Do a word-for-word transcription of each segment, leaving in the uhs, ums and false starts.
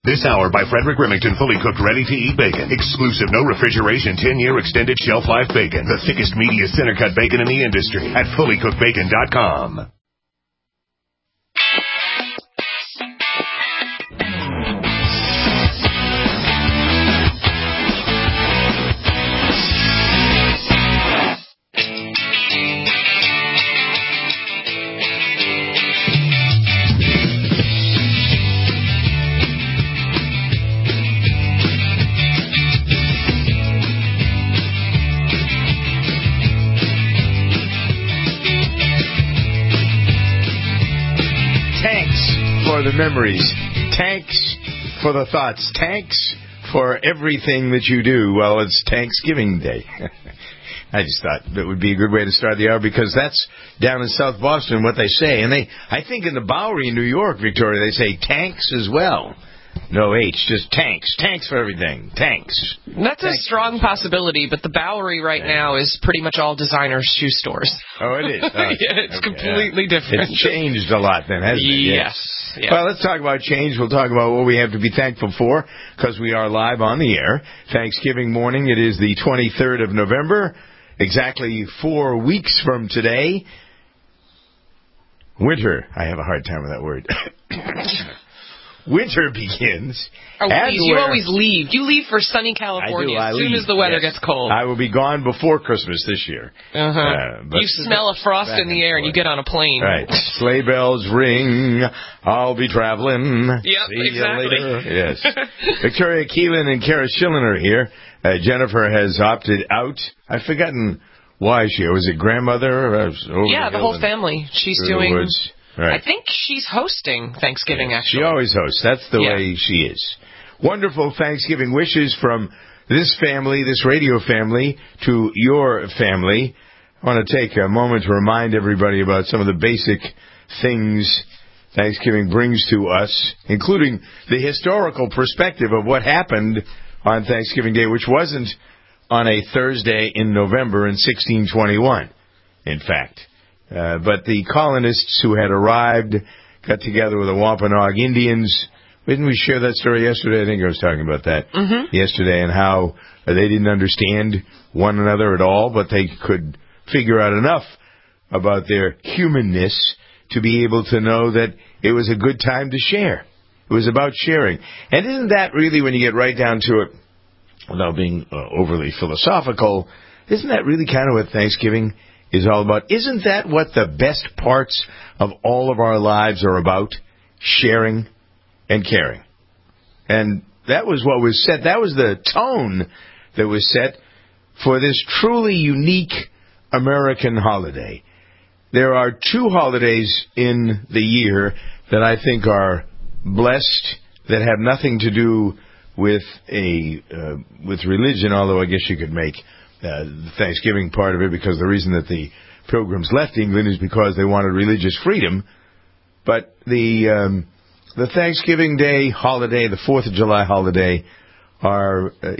This hour by Frederick Remington, fully cooked, ready-to-eat bacon. Exclusive, no refrigeration, ten-year extended shelf life bacon. The thickest, meatiest, center-cut bacon in the industry at fully cooked bacon dot com. For the memories, tanks for the thoughts, tanks for everything that you do. Well, it's Thanksgiving Day. I just thought that would be a good way to start the hour because that's down in South Boston what they say. And they, I think in the Bowery in New York, Victoria, they say tanks as well. No H, just tanks. Tanks for everything. Tanks. That's tanks. A strong possibility, but the Bowery right yeah. now is pretty much all designer shoe stores. Oh, it is? Oh, yeah, it's okay, completely yeah. different. It's changed a lot then, hasn't it? Yes. yes. Well, let's talk about change. We'll talk about what we have to be thankful for because we are live on the air. Thanksgiving morning. It is the twenty-third of November, exactly four weeks from today. Winter. I have a hard time with that word. Winter begins. Oh, please, you always leave. You leave for sunny California I do, I as soon leave, as the weather yes. gets cold. I will be gone before Christmas this year. Uh-huh. Uh, you smell a frost in the air and you get on a plane. Right. Sleigh bells ring. I'll be traveling. Yep, See exactly. You later. Yes. Victoria Keelan and Kara Schillen are here. Uh, Jennifer has opted out. I've forgotten why she. Was it grandmother? Or yeah, the, the whole family. She's doing... The woods. Right. I think she's hosting Thanksgiving, yeah, actually. She always hosts. That's the yeah. way she is. Wonderful Thanksgiving wishes from this family, this radio family, to your family. I want to take a moment to remind everybody about some of the basic things Thanksgiving brings to us, including the historical perspective of what happened on Thanksgiving Day, which wasn't on a Thursday in November in sixteen twenty-one, in fact. Uh, but the colonists who had arrived got together with the Wampanoag Indians. Didn't we share that story yesterday? I think I was talking about that mm-hmm. yesterday, and how uh, they didn't understand one another at all, but they could figure out enough about their humanness to be able to know that it was a good time to share. It was about sharing. And isn't that really, when you get right down to it, without being uh, overly philosophical, isn't that really kind of what Thanksgiving is all about? Isn't that what the best parts of all of our lives are about? Sharing and caring. And that was what was set. That was the tone that was set for this truly unique American holiday. There are two holidays in the year that I think are blessed, that have nothing to do with a uh, with religion, although I guess you could make Uh, the Thanksgiving part of it, because the reason that the Pilgrims left England is because they wanted religious freedom. But the um, the Thanksgiving Day holiday, the Fourth of July holiday, are uh,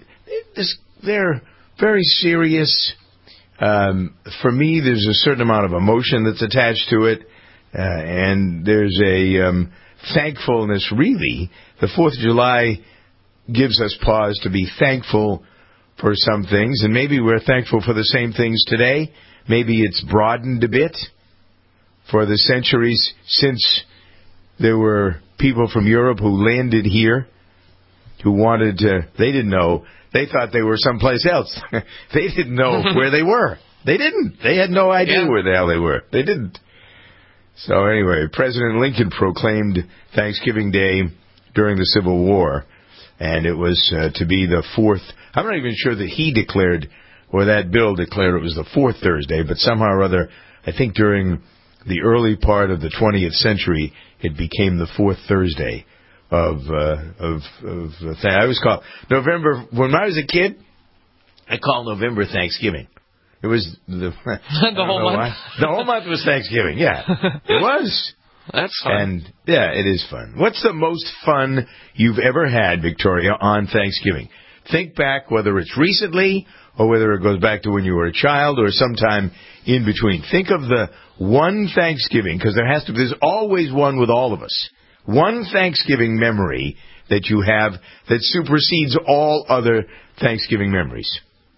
they're very serious. Um, for me, there's a certain amount of emotion that's attached to it, uh, and there's a um, thankfulness. Really, the Fourth of July gives us pause to be thankful for some things, and maybe we're thankful for the same things today. Maybe it's broadened a bit for the centuries since there were people from Europe who landed here who wanted to, they didn't know, they thought they were someplace else. They didn't know where they were. They didn't. They had no idea yeah. where the hell they were. They didn't. So anyway, President Lincoln proclaimed Thanksgiving Day during the Civil War, and it was uh, to be the fourth. I'm not even sure that he declared, or that bill declared it was the fourth Thursday, but somehow or other, I think during the early part of the twentieth century, it became the fourth Thursday of, uh, of, of, uh, th- I always call November, when I was a kid, I called November Thanksgiving. It was the, the whole month. Why. The whole month was Thanksgiving, yeah. It was. That's fun. And, yeah, it is fun. What's the most fun you've ever had, Victoria, on Thanksgiving? Think back, whether it's recently or whether it goes back to when you were a child or sometime in between. Think of the one Thanksgiving, because there has to, there's always one with all of us. One Thanksgiving memory that you have that supersedes all other Thanksgiving memories?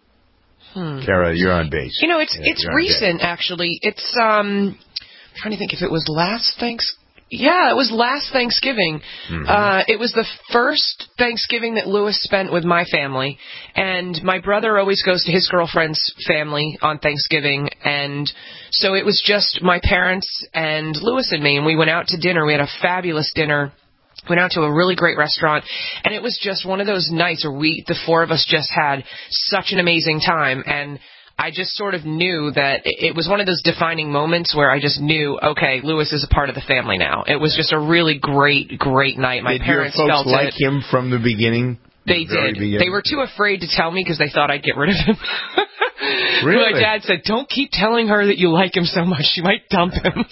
Hmm. Kara, you're on base. You know, it's yeah, it's recent, actually. It's, um, I'm trying to think if it was last Thanksgiving. Yeah, it was last Thanksgiving. Mm-hmm. Uh, it was the first Thanksgiving that Lewis spent with my family. And my brother always goes to his girlfriend's family on Thanksgiving. And so it was just my parents and Lewis and me. And we went out to dinner. We had a fabulous dinner. Went out to a really great restaurant. And it was just one of those nights where we, the four of us, just had such an amazing time. And I just sort of knew that it was one of those defining moments where I just knew, okay, Lewis is a part of the family now. It was just a really great, great night. My did parents your folks felt like it. him from the beginning? They the did. Beginning? They were too afraid to tell me because they thought I'd get rid of him. Really? My dad said, don't keep telling her that you like him so much. She might dump him.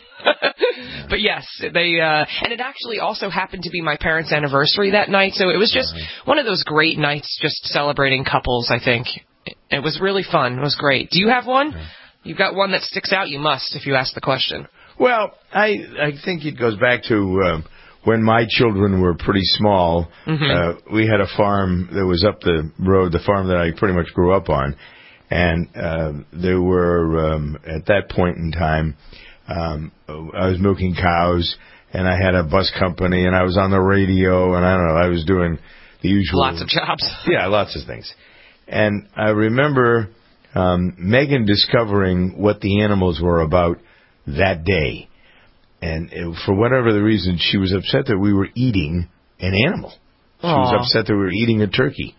But yes, they, uh, and it actually also happened to be my parents' anniversary that night. So it was just uh-huh. one of those great nights just celebrating couples, I think. It was really fun. It was great. Do you have one? Yeah. You've got one that sticks out? You must, if you ask the question. Well, I I think it goes back to um, when my children were pretty small. Mm-hmm. Uh, we had a farm that was up the road, the farm that I pretty much grew up on. And uh, there were, um, at that point in time, um, I was milking cows, and I had a bus company, and I was on the radio, and I don't know, I was doing the usual. Lots of jobs. Yeah, lots of things. And I remember um, Megan discovering what the animals were about that day. And it, for whatever the reason, she was upset that we were eating an animal. She Aww. was upset that we were eating a turkey.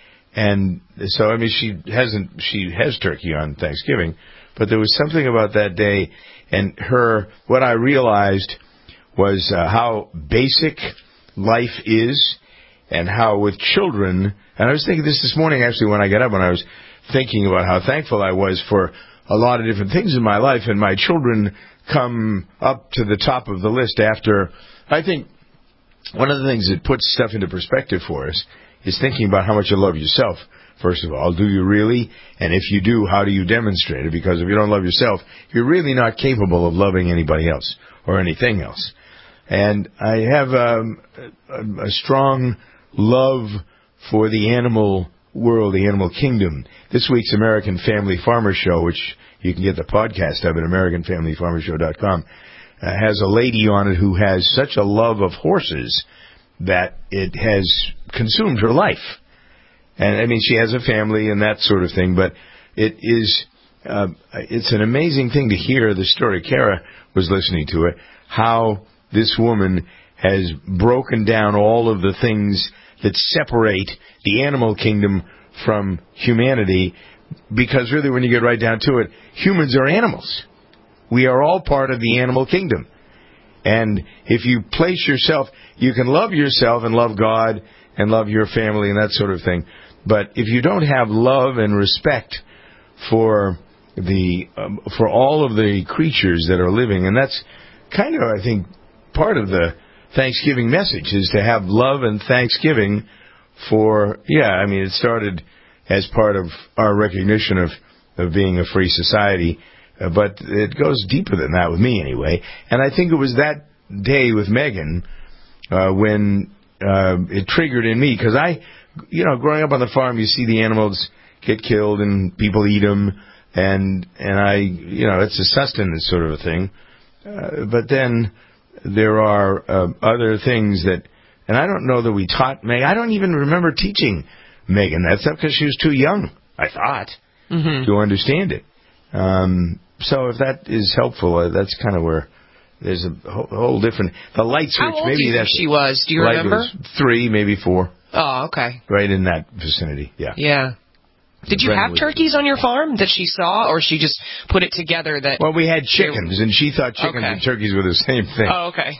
And so, I mean, she hasn't, she has turkey on Thanksgiving, but there was something about that day. And her, what I realized was uh, how basic life is. And how with children, and I was thinking this this morning actually when I got up, when I was thinking about how thankful I was for a lot of different things in my life, and my children come up to the top of the list after. I think one of the things that puts stuff into perspective for us is thinking about how much you love yourself, first of all. Do you really? And if you do, how do you demonstrate it? Because if you don't love yourself, you're really not capable of loving anybody else or anything else. And I have um, a, a strong love for the animal world, the animal kingdom. This week's American Family Farmer Show, which you can get the podcast of at american family farmer show dot com, uh, has a lady on it who has such a love of horses that it has consumed her life. And, I mean, she has a family and that sort of thing, but it is, uh, it's an amazing thing to hear the story. Kara was listening to it, how this woman has broken down all of the things that separate the animal kingdom from humanity, because really when you get right down to it, humans are animals. We are all part of the animal kingdom. And if you place yourself, you can love yourself and love God and love your family and that sort of thing. But if you don't have love and respect for the um, for all of the creatures that are living, and that's kind of, I think, part of the Thanksgiving message is to have love and thanksgiving for, yeah, I mean, it started as part of our recognition of, of being a free society, uh, but it goes deeper than that with me anyway. And I think it was that day with Megan uh, when uh, it triggered in me, because I, you know, growing up on the farm, you see the animals get killed and people eat them, and, and I, you know, it's a sustenance sort of a thing. Uh, but then there are uh, other things that, and I don't know that we taught Megan. I don't even remember teaching Megan that stuff because she was too young, I thought, mm-hmm. to understand it. Um, so if that is helpful, uh, that's kind of where there's a whole, whole different, the light switch. How old maybe do you think that's she was? Do you remember? Was three, maybe four. Oh, okay. Right in that vicinity, yeah. Yeah. Did you have turkeys on your farm that she saw, or she just put it together that... Well, we had chickens, and she thought chickens okay. and turkeys were the same thing. Oh, okay.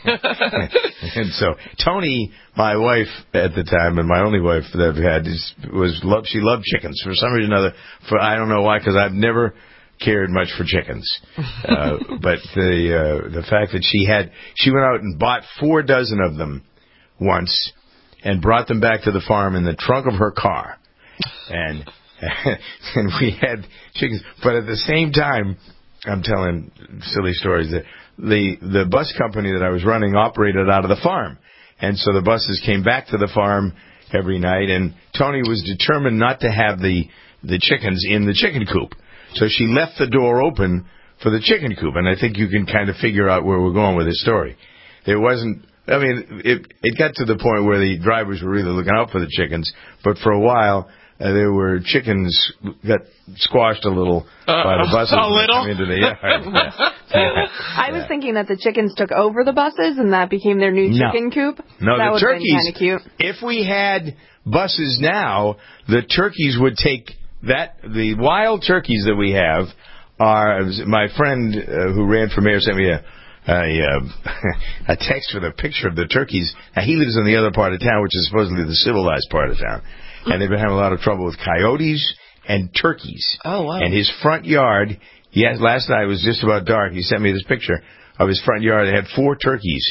And so, Tony, my wife at the time, and my only wife that I've had, is, was love, she loved chickens. For some reason or other, for, I don't know why, because I've never cared much for chickens. Uh, but the uh, the fact that she had... She went out and bought four dozen of them once, and brought them back to the farm in the trunk of her car. And... and we had chickens, but at the same time, I'm telling silly stories. The, the the bus company that I was running operated out of the farm, And so the buses came back to the farm every night, and Tony was determined not to have the, the chickens in the chicken coop. So she left the door open for the chicken coop, and I think you can kind of figure out where we're going with this story. There wasn't, I mean, it, it got to the point where the drivers were really looking out for the chickens, but for a while, Uh, there were chickens got squashed a little uh, by the buses. A little? Into the yard. Yeah. I was yeah. thinking that the chickens took over the buses and that became their new chicken no. coop. No, that the turkeys. Kind of cute. If we had buses now, the turkeys would take that. The wild turkeys that we have are. My friend uh, who ran for mayor sent me a. A, uh, a text with a picture of the turkeys. Now, he lives in the other part of town, which is supposedly the civilized part of town. And they've been having a lot of trouble with coyotes and turkeys. Oh, wow. And his front yard, yes, last night it was just about dark. He sent me this picture of his front yard. They had four turkeys.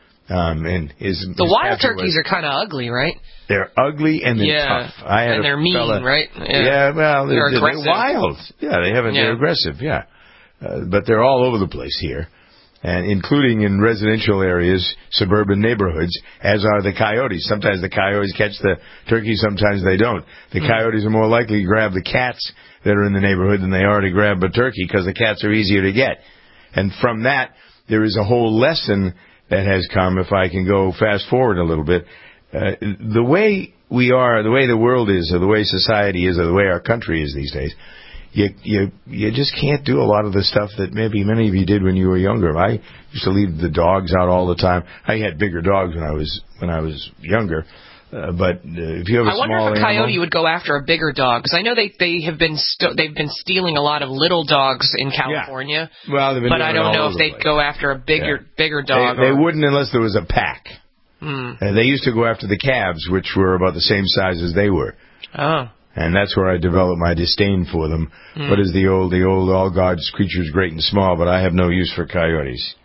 Um, and his The his wild turkeys was, are kind of ugly, right? They're ugly and they're yeah. tough. I had and they're mean, fella, right? Yeah, yeah well, they're, they're, they're wild. Yeah, they haven't, yeah. they're aggressive, yeah. Uh, but they're all over the place here. And including in residential areas, suburban neighborhoods, as are the coyotes. Sometimes the coyotes catch the turkeys, sometimes they don't. The mm. coyotes are more likely to grab the cats that are in the neighborhood than they are to grab a turkey because the cats are easier to get. And from that, there is a whole lesson that has come, if I can go fast forward a little bit. Uh, the way we are, the way the world is, or the way society is, or the way our country is these days, You, you you just can't do a lot of the stuff that maybe many of you did when you were younger. I used to leave the dogs out all the time. I had bigger dogs when I was when I was younger, uh, but uh, if you have a I wonder small if a coyote animal, would go after a bigger dog because I know they they have been st- they've been stealing a lot of little dogs in California. Yeah. Well, they've been but I don't know if they'd place. go after a bigger yeah. bigger dog. They, they or... wouldn't unless there was a pack. Hmm. Uh, they used to go after the calves, which were about the same size as they were. Oh. And that's where I developed my disdain for them. Mm. What is the old, the old, all God's creatures great and small, but I have no use for coyotes.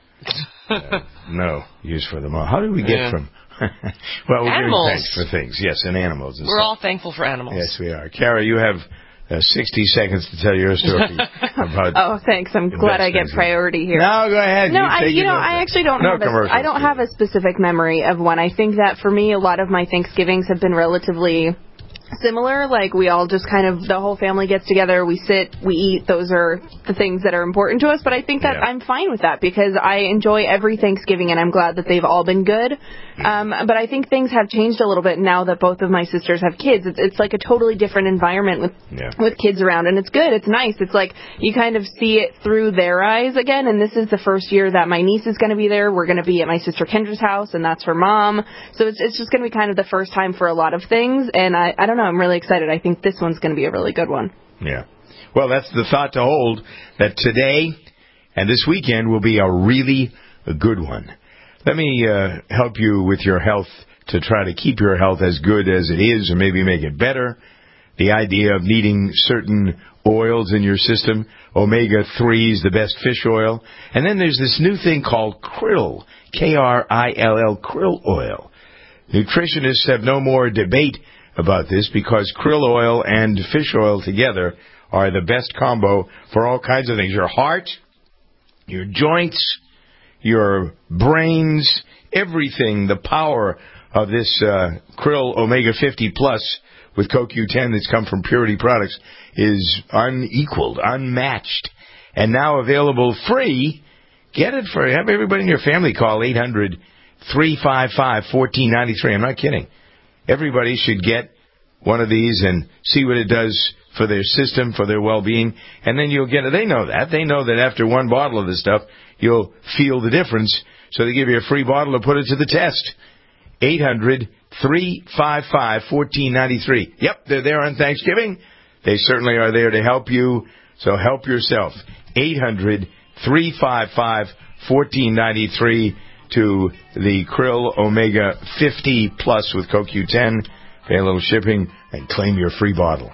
uh, no use for them all. How did we get yeah. from... well, we're animals. giving thanks for things. Yes, and animals. And we're stuff. all thankful for animals. Yes, we are. Kara, you have uh, sixty seconds to tell your story about... Oh, thanks. I'm glad I get priority here. No, go ahead. No, you, I, you know, I actually don't no have a, I don't have a specific memory of one. I think that for me, a lot of my Thanksgivings have been relatively... similar, like we all just kind of, the whole family gets together, we sit, we eat, those are the things that are important to us, but I think that yeah. I'm fine with that because I enjoy every Thanksgiving and I'm glad that they've all been good. Um, but I think things have changed a little bit now that both of my sisters have kids. It's, it's like a totally different environment with yeah. with kids around, and it's good, it's nice. It's like you kind of see it through their eyes again, and this is the first year that my niece is going to be there. We're going to be at my sister Kendra's house, and that's her mom. So it's, it's just going to be kind of the first time for a lot of things, and I, I don't know, I'm really excited. I think this one's going to be a really good one. Yeah. Well, that's the thought to hold, that today and this weekend will be a really a good one. Let me uh, help you with your health to try to keep your health as good as it is or maybe make it better. The idea of needing certain oils in your system. omega three is the best fish oil. And then there's this new thing called krill, K R I L L, krill oil. Nutritionists have no more debate about this because krill oil and fish oil together are the best combo for all kinds of things. Your heart, your joints, your brains, everything. The power of this uh, krill omega fifty plus with C O Q ten that's come from Purity Products is unequaled, unmatched, and now available free. Get it for, have everybody in your family call eight hundred, three five five, one four nine three. I'm not kidding. Everybody should get one of these and see what it does for their system, for their well-being, and then you'll get it. They know that. They know that after one bottle of this stuff, you'll feel the difference, so they give you a free bottle to put it to the test. eight hundred, three five five, one four nine three. Yep, they're there on Thanksgiving. They certainly are there to help you, so help yourself. eight hundred, three five five, one four nine three to the Krill Omega fifty Plus with C O Q ten. Pay a little shipping and claim your free bottle.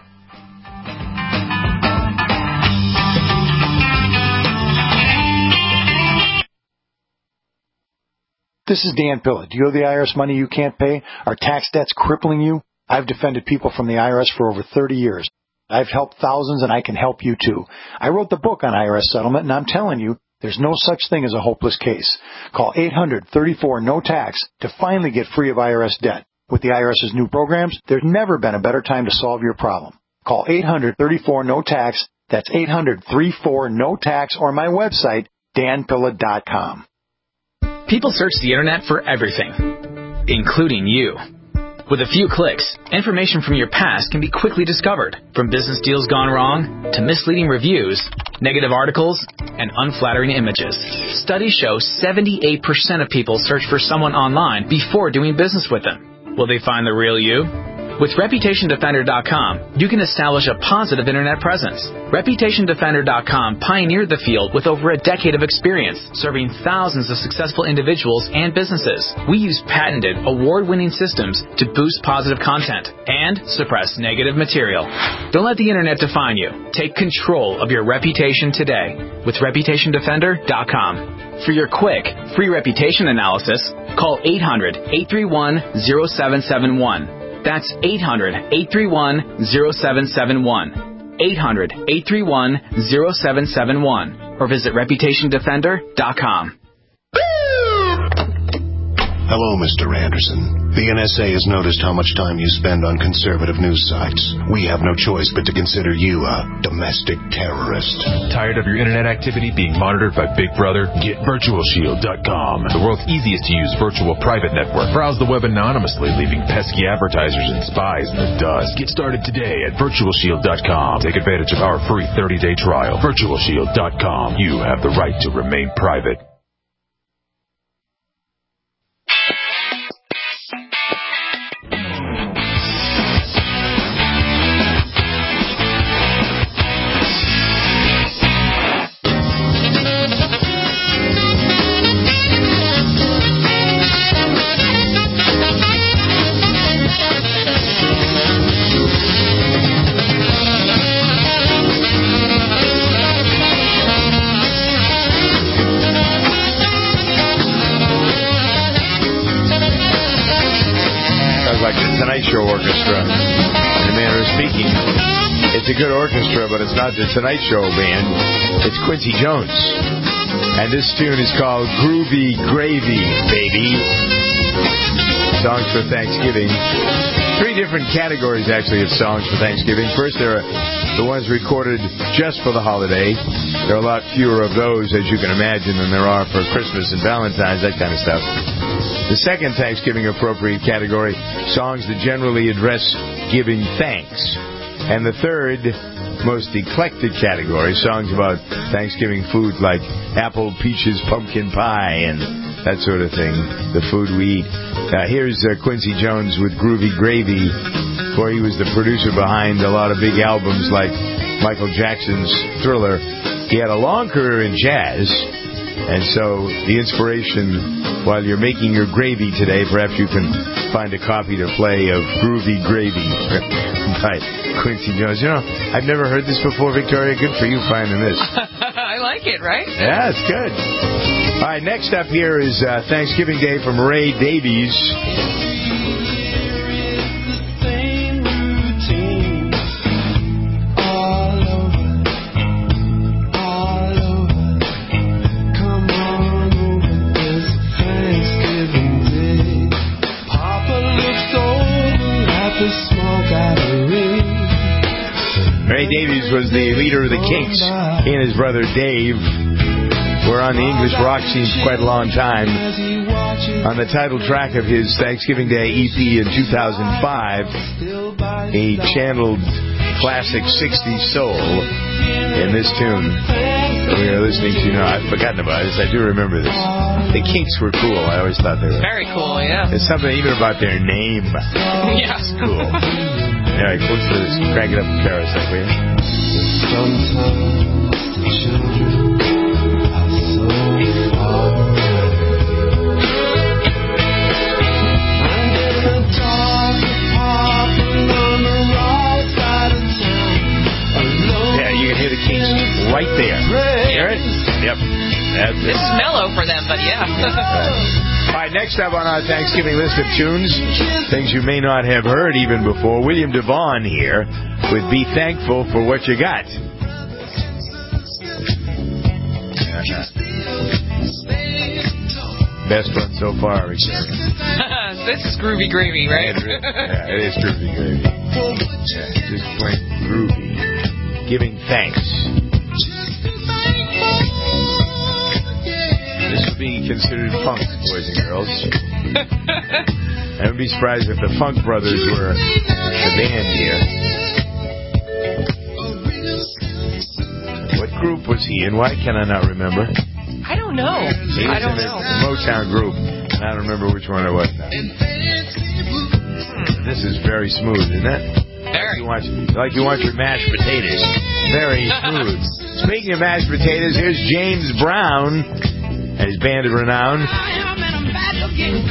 This is Dan Pilla. Do you owe the I R S money you can't pay? Are tax debts crippling you? I've defended people from the I R S for over thirty years. I've helped thousands, and I can help you too. I wrote the book on I R S settlement, and I'm telling you, There's no such thing as a hopeless case. Call eight hundred, thirty-four, no tax to finally get free of I R S debt. With the IRS's new programs, there's never been a better time to solve your problem. Call eight hundred, thirty-four, no tax. That's eight hundred, thirty-four, no tax, or my website, dan pilla dot com. People search the internet for everything, including you. With a few clicks, information from your past can be quickly discovered, from business deals gone wrong to misleading reviews, negative articles, and unflattering images. Studies show seventy-eight percent of people search for someone online before doing business with them. Will they find the real you? With Reputation Defender dot com, you can establish a positive internet presence. Reputation Defender dot com pioneered the field with over a decade of experience, serving thousands of successful individuals and businesses. We use patented, award-winning systems to boost positive content and suppress negative material. Don't let the internet define you. Take control of your reputation today with Reputation Defender dot com. For your quick, free reputation analysis, call eight hundred, eight three one, zero seven seven one. That's eight hundred, eight three one, zero seven seven one. eight hundred, eight three one, zero seven seven one. Or visit Reputation Defender dot com. Hello, Mister Anderson. The N S A has noticed how much time you spend on conservative news sites. We have no choice but to consider you a domestic terrorist. Tired of your internet activity being monitored by Big Brother? Get Virtual Shield dot com, the world's easiest to use virtual private network. Browse the web anonymously, leaving pesky advertisers and spies in the dust. Get started today at Virtual Shield dot com. Take advantage of our free thirty-day trial. Virtual Shield dot com. You have the right to remain private. Show orchestra, in a manner of speaking. It's a good orchestra, but it's not the Tonight Show band. It's Quincy Jones. And this tune is called Groovy Gravy, baby. Songs for Thanksgiving. Three different categories, actually, of songs for Thanksgiving. First, there are the ones recorded just for the holiday. There are a lot fewer of those, as you can imagine, than there are for Christmas and Valentine's, that kind of stuff. The second Thanksgiving appropriate category, songs that generally address giving thanks. And the third, most eclectic category, songs about Thanksgiving food like apple, peaches, pumpkin pie, and that sort of thing, the food we eat. Uh, here's uh, Quincy Jones with Groovy Gravy, where he was the producer behind a lot of big albums like Michael Jackson's Thriller. He had a long career in jazz. And so the inspiration, while you're making your gravy today, perhaps you can find a copy to play of Groovy Gravy by Quincy Jones. You know, I've never heard this before, Victoria. Good for you finding this. I like it, right? Yeah, it's good. All right, next up here is uh, Thanksgiving Day from Ray Davies. Ray Davies was the leader of the Kinks. He and his brother Dave were on the English rock scene for quite a long time. On the title track of his Thanksgiving Day E P in two thousand five, he channeled classic sixties soul in this tune that we are listening to now. I've forgotten about this. I do remember this. The Kinks were cool. I always thought they were. Very cool, yeah. There's something even about their name. Yeah. It's cool. All right, let's do this. Crank it up in Paris, like we. Sometimes the children are so far away. And in the dark apartment on the right side of town, alone. Yeah, you can hear the Kinks right there. Hear it? Yep. That's it. This is mellow for them, but yeah. Right. All right, next up on our Thanksgiving list of tunes, things you may not have heard even before, William DeVaughn here with Be Thankful for What You Got. Yeah. Best one so far, Rick. This is groovy gravy, right? Yeah, it is groovy gravy. Yeah, just plain groovy. Giving thanks. This would be considered funk, boys and girls. I would be surprised if the Funk Brothers were the band here. What group was he in? Why can I not remember? I don't know. He was I don't in know. a Motown group, and I don't remember which one it was now. This is very smooth, isn't it? Very. You want, like you want your mashed potatoes. Very smooth. Speaking of mashed potatoes, here's James Brown and his band of renown. James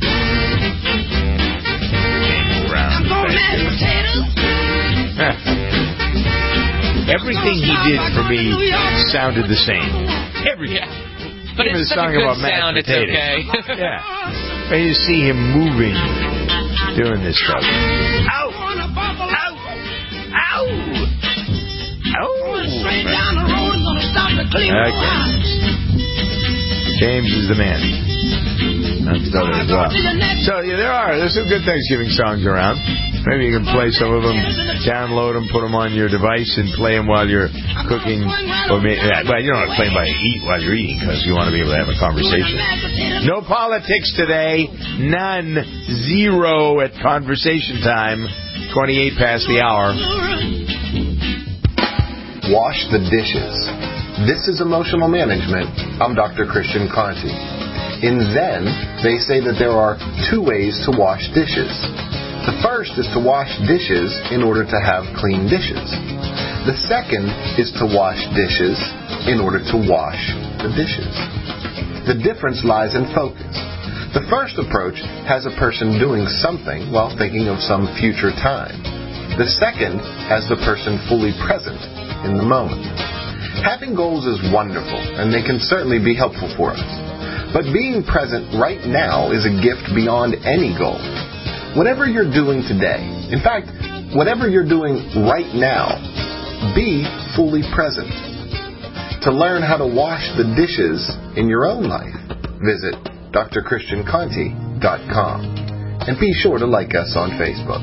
Brown. Everything he did for me sounded the same. Everything. Yeah. But Even it's the such song a good about mashed sound, it's potatoes. okay. Yeah. And you see him moving, doing this stuff. Ow! Ow! Ow! Ow! Okay. James is the man. That's other as well. So yeah, there are there's some good Thanksgiving songs around. Maybe you can play some of them, download them, put them on your device, and play them while you're cooking. Or maybe, yeah, well, you don't want to play them while you eat while you're eating because you want to be able to have a conversation. No politics today. None. Zero at conversation time. twenty-eight past the hour. Wash the dishes. This is emotional management. I'm Doctor Christian Conti. In Zen, they say that there are two ways to wash dishes. The first is to wash dishes in order to have clean dishes. The second is to wash dishes in order to wash the dishes. The difference lies in focus. The first approach has a person doing something while thinking of some future time. The second has the person fully present in the moment. Having goals is wonderful, and they can certainly be helpful for us. But being present right now is a gift beyond any goal. Whatever you're doing today, in fact, whatever you're doing right now, be fully present. To learn how to wash the dishes in your own life, visit D R Christian Conti dot com. And be sure to like us on Facebook.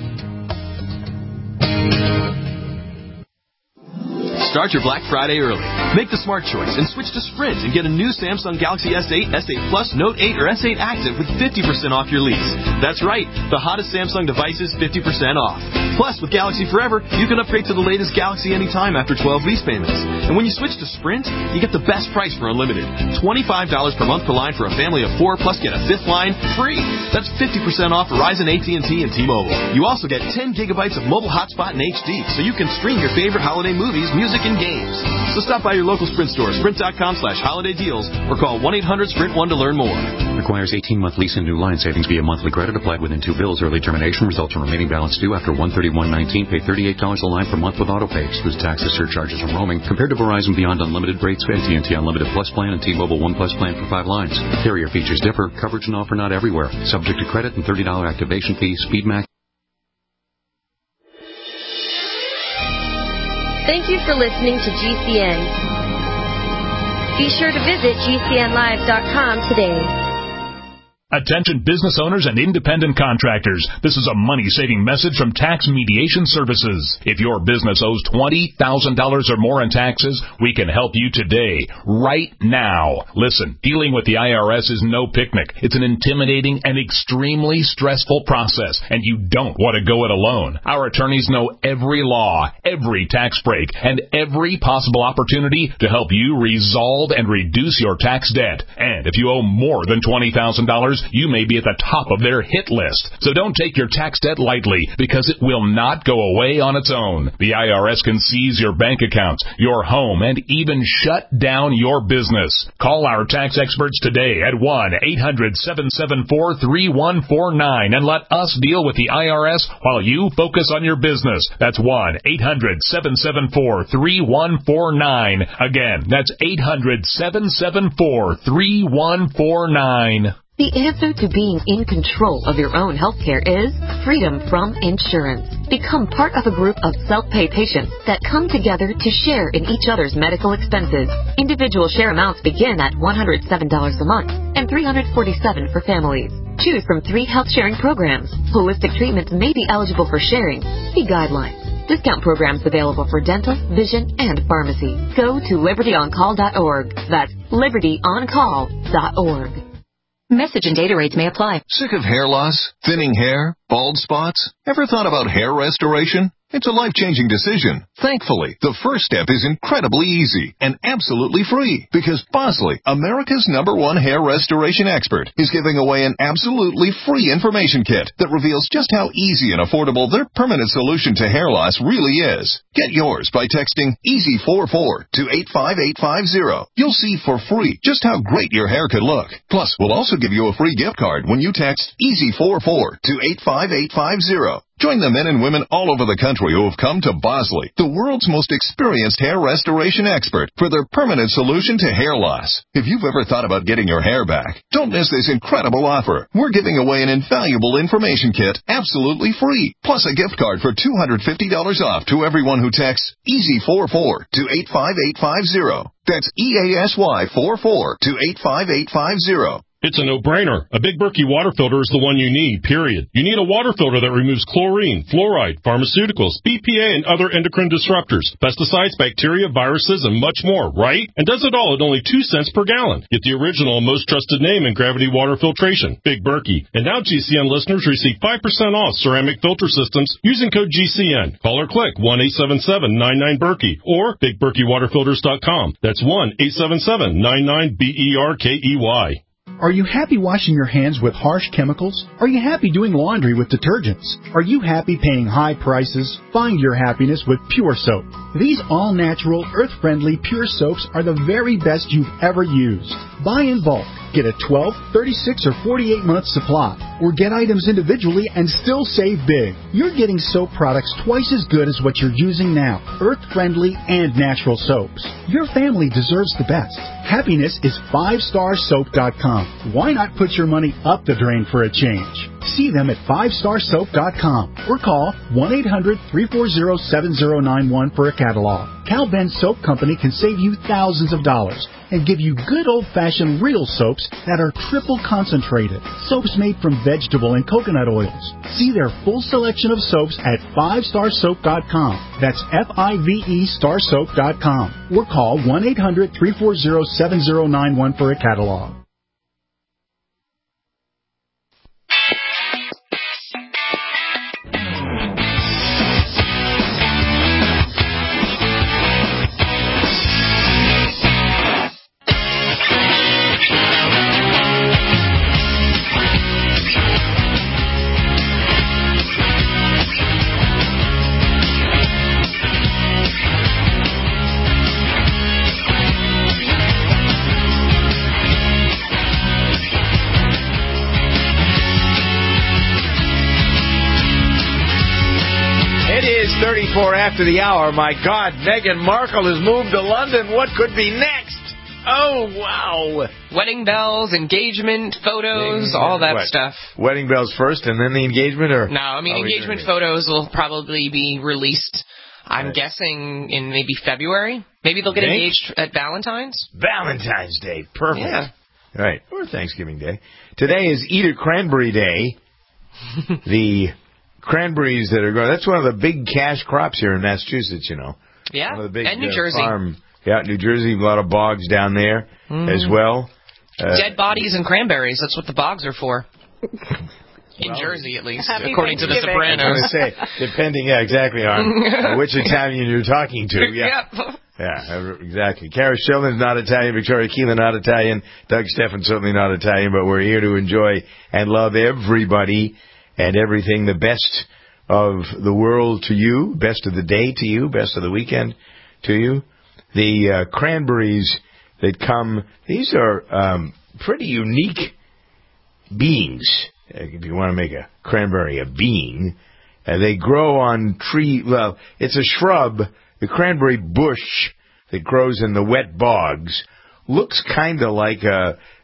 Start your Black Friday early. Make the smart choice and switch to Sprint and get a new Samsung Galaxy S eight, S eight Plus, Note eight, or S eight Active with fifty percent off your lease. That's right, the hottest Samsung devices fifty percent off. Plus, with Galaxy Forever, you can upgrade to the latest Galaxy anytime after twelve lease payments. And when you switch to Sprint, you get the best price for unlimited. twenty-five dollars per month per line for a family of four, plus get a fifth line free. That's fifty percent off Verizon, A T and T, and T-Mobile. You also get ten gigabytes of mobile hotspot in H D, so you can stream your favorite holiday movies, music, and games. So stop by your local Sprint store, sprint.com slash holiday deals, or call one eight hundred sprint one to learn more. Requires eighteen-month lease and new line savings via monthly credit applied within two bills. Early termination results in remaining balance due after one thirty-one nineteen. Pay thirty-eight dollars a line per month with autopay. Excludes taxes, surcharges, and roaming. Compared to Verizon Beyond Unlimited rates, A T and T Unlimited Plus plan, and T-Mobile One Plus plan for five lines. Carrier features differ. Coverage and offer not everywhere. Subject to credit and thirty dollars activation fee. Speed Max. Thank you for listening to G C N. Be sure to visit G C N live dot com today. Attention business owners and independent contractors. This is a money-saving message from Tax Mediation Services. If your business owes twenty thousand dollars or more in taxes, we can help you today, right now. Listen, dealing with the I R S is no picnic. It's an intimidating and extremely stressful process, and you don't want to go it alone. Our attorneys know every law, every tax break, and every possible opportunity to help you resolve and reduce your tax debt. And if you owe more than twenty thousand dollars, you may be at the top of their hit list. So don't take your tax debt lightly, because it will not go away on its own. The I R S can seize your bank accounts, your home, and even shut down your business. Call our tax experts today at one eight hundred seven seven four three one four nine and let us deal with the I R S while you focus on your business. That's one eight hundred seven seven four three one four nine. Again, that's eight hundred seven seven four three one four nine. The answer to being in control of your own healthcare is freedom from insurance. Become part of a group of self-pay patients that come together to share in each other's medical expenses. Individual share amounts begin at one hundred seven dollars a month and three hundred forty-seven dollars for families. Choose from three health sharing programs. Holistic treatments may be eligible for sharing. See guidelines. Discount programs available for dental, vision, and pharmacy. Go to liberty on call dot org. That's liberty on call dot org. Message and data rates may apply. Sick of hair loss? Thinning hair? Bald spots? Ever thought about hair restoration? It's a life-changing decision. Thankfully, the first step is incredibly easy and absolutely free because Bosley, America's number one hair restoration expert, is giving away an absolutely free information kit that reveals just how easy and affordable their permanent solution to hair loss really is. Get yours by texting easy four four to eight five eight five zero. You'll see for free just how great your hair could look. Plus, we'll also give you a free gift card when you text easy four four to eight five eight five zero. Join the men and women all over the country who have come to Bosley, the world's most experienced hair restoration expert, for their permanent solution to hair loss. If you've ever thought about getting your hair back, don't miss this incredible offer. We're giving away an invaluable information kit absolutely free, plus a gift card for two hundred fifty dollars off to everyone who texts easy four four to eight five eight five zero. That's E A S Y four four to eight five eight five zero. It's a no-brainer. A Big Berkey water filter is the one you need, period. You need a water filter that removes chlorine, fluoride, pharmaceuticals, B P A, and other endocrine disruptors, pesticides, bacteria, viruses, and much more, right? And does it all at only two cents per gallon. Get the original and most trusted name in gravity water filtration, Big Berkey. And now G C N listeners receive five percent off ceramic filter systems using code G C N. Call or click one eight seven seven nine nine Berkey or big berkey water filters dot com. That's one eight seven seven nine nine B E R K E Y. Are you happy washing your hands with harsh chemicals? Are you happy doing laundry with detergents? Are you happy paying high prices? Find your happiness with Pure Soap. These all-natural, earth-friendly Pure Soaps are the very best you've ever used. Buy in bulk. Get a twelve, thirty-six, or forty-eight month supply. Or get items individually and still save big. You're getting soap products twice as good as what you're using now. Earth-friendly and natural soaps. Your family deserves the best. Happiness is five star soap dot com. Why not put your money up the drain for a change? See them at five star soap dot com or call one eight hundred three four zero seven zero nine one for a catalog. Cal Ben Soap Company can save you thousands of dollars and give you good old-fashioned real soaps that are triple concentrated. Soaps made from vegetable and coconut oils. See their full selection of soaps at five star soap dot com. That's F I V E star soap dot com. Or call one eight hundred three four zero seven zero nine one for a catalog. thirty-four after the hour. My God, Meghan Markle has moved to London. What could be next? Oh, wow. Wedding bells, engagement photos, engagement, all that what? stuff. Wedding bells first and then the engagement? Or No, I mean, engagement photos will probably be released, I'm right. guessing, in maybe February. Maybe they'll get engaged at Valentine's. Valentine's Day. Perfect. Yeah. Right. Or Thanksgiving Day. Today is Eat a Cranberry Day. The cranberries that are going, that's one of the big cash crops here in Massachusetts, you know. Yeah, one of the big, and New uh, Jersey. Farm, yeah, New Jersey, a lot of bogs down there mm. as well. Uh, Dead bodies and cranberries, that's what the bogs are for. In well, Jersey, at least, according to The Sopranos. I was going to say, depending, yeah, exactly, on which Italian you're talking to. Yeah. Yep. Yeah, exactly. Kara Shillin's not Italian, Victoria Keelan not Italian, Doug Steffen certainly not Italian, but we're here to enjoy and love everybody and everything, the best of the world to you, best of the day to you, best of the weekend to you. The uh, cranberries that come, these are um, pretty unique beings. If you want to make a cranberry a bean, uh, they grow on tree, well, it's a shrub. The cranberry bush that grows in the wet bogs looks kind of like a,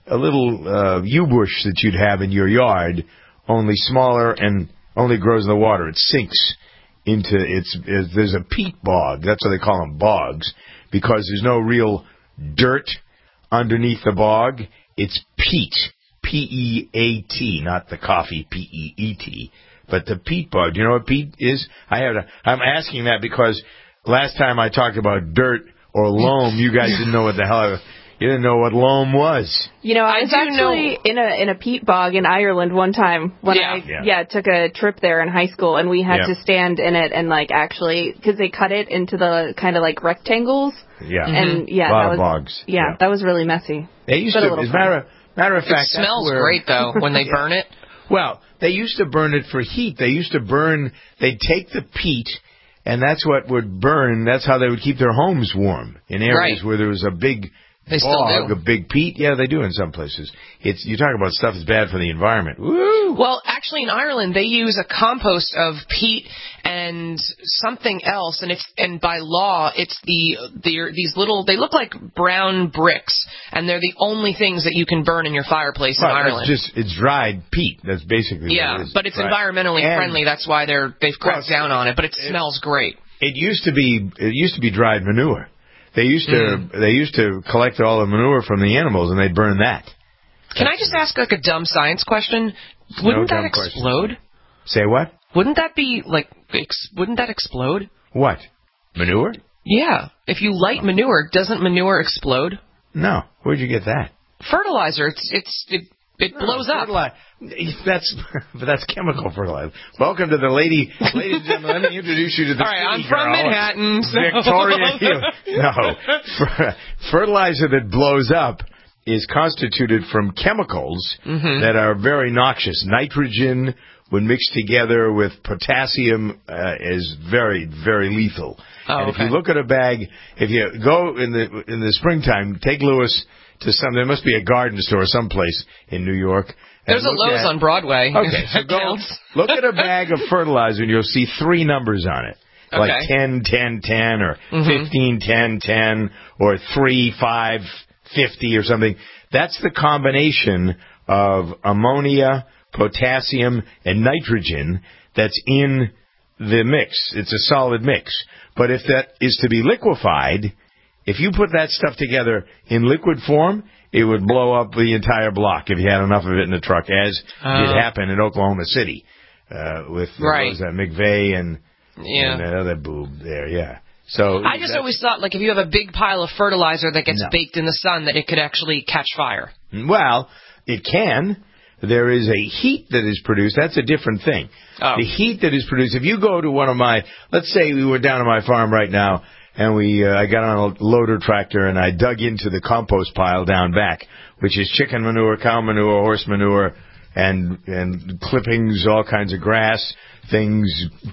a little uh, yew bush that you'd have in your yard, only smaller and only grows in the water. It sinks into its. It, there's a peat bog. That's what they call them, bogs, because there's no real dirt underneath the bog. It's peat, P E A T, not the coffee, P E E T, but the peat bog. Do you know what peat is? I have. A, I'm asking that because last time I talked about dirt or loam, you guys didn't know what the hell. I, you didn't know what loam was. You know, I I was do actually know- in a in a peat bog in Ireland one time when Yeah. I Yeah. yeah. took a trip there in high school, and we had Yeah. to stand in it and like actually because they cut it into the kind of like rectangles. Yeah, And yeah, a lot that of was bogs. Yeah, Yeah. that was really messy. They used But a to. little As a fun. matter of, matter of It fact, that's smells where- great, though, when they Yeah. burn it. Well, they used to burn it for heat. They used to burn. They'd take the peat, and that's what would burn. That's how they would keep their homes warm in areas Right. where there was a big They still bog, do. a big peat. Yeah, they do in some places. It's you talk about stuff that's bad for the environment. Woo! Well, actually, in Ireland, they use a compost of peat and something else, and it's and by law, it's the they're these little. They look like brown bricks, and they're the only things that you can burn in your fireplace Well, in it's Ireland. just it's dried peat. That's basically yeah, what it is. but it's Right. environmentally And friendly. That's why they're they've cracked Well, down on it. But it, smells great. It used to be it used to be dried manure. They used to Mm. they used to collect all the manure from the animals and they'd burn that. Can I just ask like a dumb science question? Wouldn't dumb that question. explode? Say what? Wouldn't that be like? Ex- wouldn't that explode? What? Manure? Yeah. If you light manure, doesn't manure explode? No. Where'd you get that? Fertilizer. It's it's it it blows up. Fertili- That's but that's chemical fertilizer. Welcome to the lady, ladies and gentlemen. Let me introduce you to the All right, city I'm from girl, Manhattan, so- Victoria. No, Fer- fertilizer that blows up is constituted from chemicals Mhm. that are very noxious. Nitrogen, when mixed together with potassium, uh, is very, very lethal. Oh, and if okay. you look at a bag, if you go in the in the springtime, take Lewis to some. There must be a garden store someplace in New York. and There's a look Lowe's at- on Broadway. Okay, so That go counts. look at a bag of fertilizer and you'll see three numbers on it. Like Okay. ten, ten, ten, or Mhm. fifteen, ten, ten, or three, five, fifty, or something. That's the combination of ammonia, potassium, and nitrogen that's in the mix. It's a solid mix. But if that is to be liquefied, if you put that stuff together in liquid form, it would blow up the entire block if you had enough of it in the truck, as Oh. did happen in Oklahoma City uh, with uh, Right. what was that, McVeigh and, Yeah. and that other boob there. Yeah. So I just that's- always thought, like, if you have a big pile of fertilizer that gets No. baked in the sun, that it could actually catch fire. Well, it can. There is a heat that is produced. That's a different thing. Oh. The heat that is produced. If you go to one of my, let's say we were down at my farm right now, and we, uh, I got on a loader tractor and I dug into the compost pile down back, which is chicken manure, cow manure, horse manure, and and clippings, all kinds of grass, things,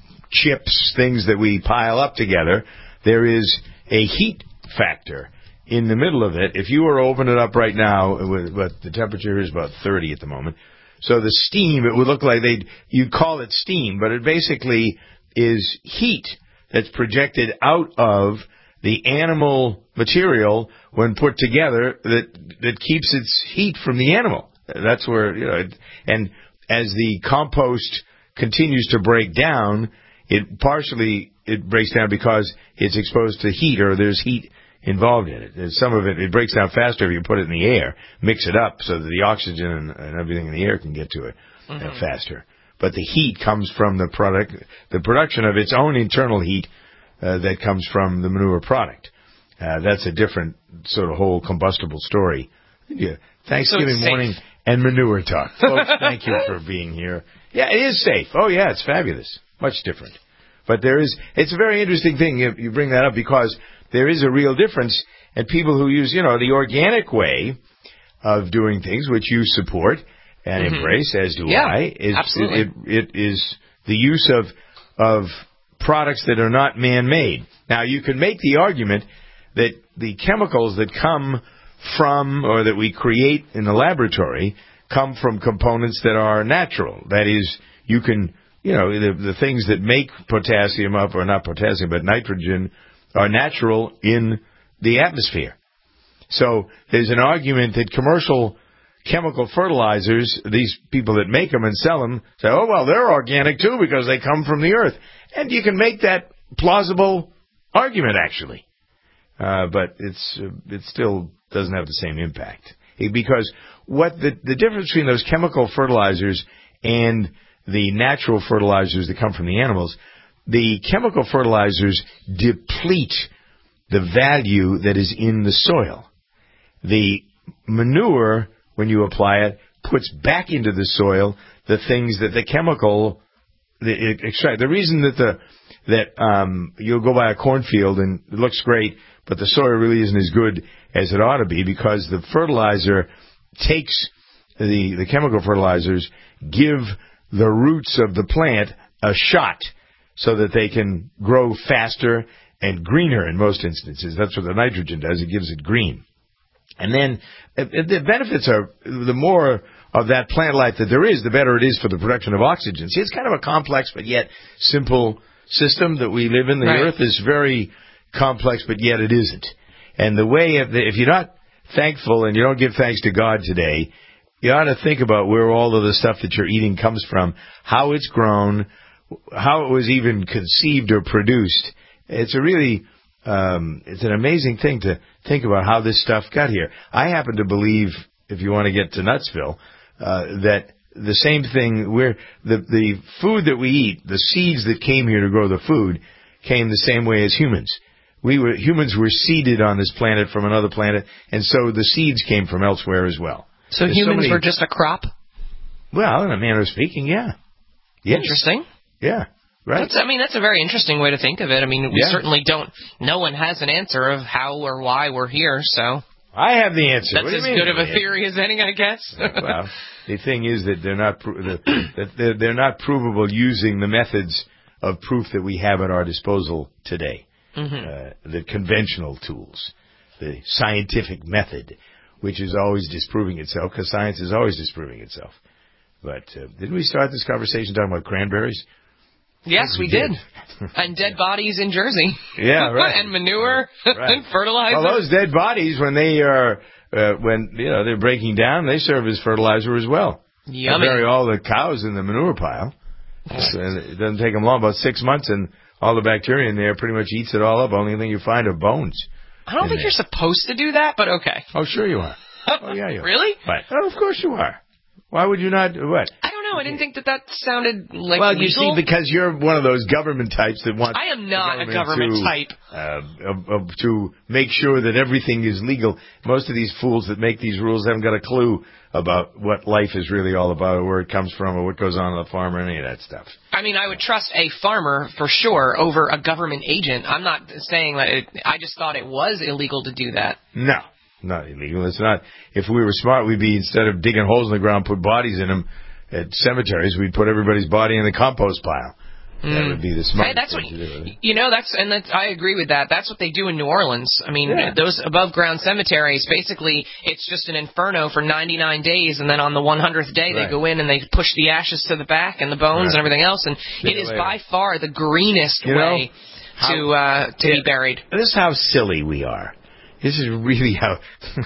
chips, things that we pile up together. There is a heat factor in the middle of it. If you were to open it up right now, it would, but the temperature is about thirty at the moment. So the steam, it would look like they'd, you'd call it steam, but it basically is heat that's projected out of the animal material when put together that that keeps its heat from the animal. That's where, you know, it, and as the compost continues to break down, it partially it breaks down because it's exposed to heat, or there's heat involved in it. And some of it, it breaks down faster if you put it in the air, mix it up so that the oxygen and, and everything in the air can get to it uh, Mhm. faster. But the heat comes from the product, the production of its own internal heat uh, that comes from the manure product. Uh, that's a different sort of whole combustible story. Yeah. Thanksgiving So it's safe. morning and manure talk. Folks, thank you for being here. Yeah, it is safe. Oh, yeah, it's fabulous. Much different. But there is, it's a very interesting thing you, you bring that up, because there is a real difference, and people who use, you know, the organic way of doing things, which you support and Mhm. embrace, as do Yeah, I, is absolutely. It, it is the use of of products that are not man-made. Now, you can make the argument that the chemicals that come from, or that we create in the laboratory, come from components that are natural. That is, you can, you know, the, the things that make potassium up, or not potassium, but nitrogen, are natural in the atmosphere. So there's an argument that commercial chemical fertilizers, these people that make them and sell them say, oh, well, they're organic too because they come from the earth. And you can make that plausible argument, actually. Uh, but it's uh, it still doesn't have the same impact. Because what the, the difference between those chemical fertilizers and the natural fertilizers that come from the animals, the chemical fertilizers deplete the value that is in the soil. The manure, when you apply it, puts back into the soil the things that the chemical the, extract. The reason that the that um, you'll go by a cornfield and it looks great, but the soil really isn't as good as it ought to be because the fertilizer takes the the chemical fertilizers give the roots of the plant a shot so that they can grow faster and greener in most instances. That's what the nitrogen does. It gives it green. And then uh, the benefits are the more of that plant life that there is, the better it is for the production of oxygen. See, it's kind of a complex but yet simple system that we live in. The right. earth is very complex, but yet it isn't. And the way, if you're not thankful and you don't give thanks to God today, you ought to think about where all of the stuff that you're eating comes from, how it's grown, how it was even conceived or produced. It's a really, um, it's an amazing thing to think about how this stuff got here. I happen to believe, if you want to get to Nutsville, uh, that the same thing, where the the food that we eat, the seeds that came here to grow the food, came the same way as humans. We were humans were seeded on this planet from another planet, and so the seeds came from elsewhere as well. So There's humans so many, were just a crop? Well, in a manner of speaking, yeah. Yes. Interesting. Yeah, right. That's, I mean, that's a very interesting way to think of it. I mean, we yeah. certainly don't, no one has an answer of how or why we're here, so. I have the answer. That's as good of a theory as any, I guess. Well, the thing is that they're not pro- that they're, they're not provable using the methods of proof that we have at our disposal today. Mm-hmm. Uh, the conventional tools, the scientific method, which is always disproving itself, because science is always disproving itself. But uh, didn't we start this conversation talking about cranberries? Yes, we, we did. did. And dead bodies in Jersey. Yeah, right. And manure right. and fertilizer. Well, those dead bodies, when they are, uh, when you know they're breaking down, they serve as fertilizer as well. Yummy. They bury all the cows in the manure pile. So it doesn't take them long, about six months, and all the bacteria in there pretty much eats it all up. Only thing you find are bones. I don't think there. You're supposed to do that, but okay. Oh, sure you are. Oh, yeah, you are. Really? But, oh, of course you are. Why would you not? What? I don't know. I didn't think that that sounded like Well, legal. you see, because you're one of those government types that wants. I am not government a government to, type. Uh, of, of, to make sure that everything is legal. Most of these fools that make these rules haven't got a clue about what life is really all about, or where it comes from, or what goes on on the farm, or any of that stuff. I mean, I would trust a farmer for sure over a government agent. I'm not saying that. It, I just thought it was illegal to do that. No. Not illegal. It's not. If we were smart, we'd be, instead of digging holes in the ground, put bodies in them at cemeteries, we'd put everybody's body in the compost pile. Mm. That would be the smart hey, that's thing what, to do. You know, that's, and that's, I agree with that. That's what they do in New Orleans. I mean, yeah. those above ground cemeteries, basically, it's just an inferno for ninety-nine days, and then on the one hundredth day, right. they go in and they push the ashes to the back and the bones right. and everything else, and See it is later. by far the greenest you way know, how, to uh, to yeah, be buried. This is how silly we are. This is really how,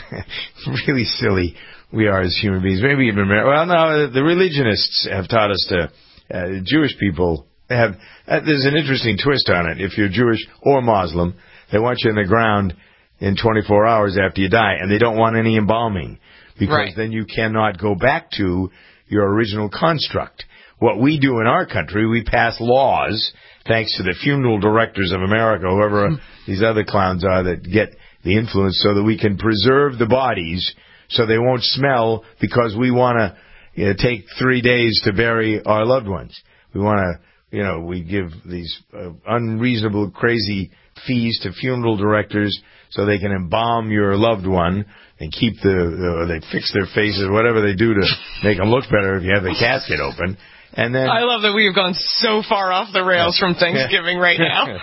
really silly we are as human beings. Maybe even, well, no, the religionists have taught us to, uh, Jewish people have, uh, there's an interesting twist on it. If you're Jewish or Muslim, they want you in the ground in twenty-four hours after you die, and they don't want any embalming, because right. then you cannot go back to your original construct. What we do in our country, we pass laws, thanks to the funeral directors of America, whoever these other clowns are that get the influence, so that we can preserve the bodies so they won't smell, because we want to you know, take three days to bury our loved ones. We want to, you know, we give these uh, unreasonable, crazy fees to funeral directors so they can embalm your loved one and keep the, uh, they fix their faces, whatever they do to make them look better if you have the casket open. And then I love that we have gone so far off the rails from Thanksgiving right now.